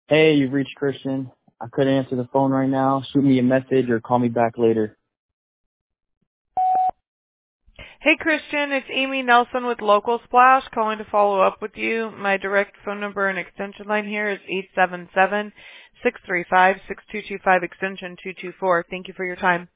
Hey, you've reached Christian. I couldn't answer the phone right now. Shoot me a message or call me back later. Hey Christian, it's Amy Nelson with Local Splash calling to follow up with you. My direct phone number and extension line here is 877-635-6225 extension 224. Thank you for your time.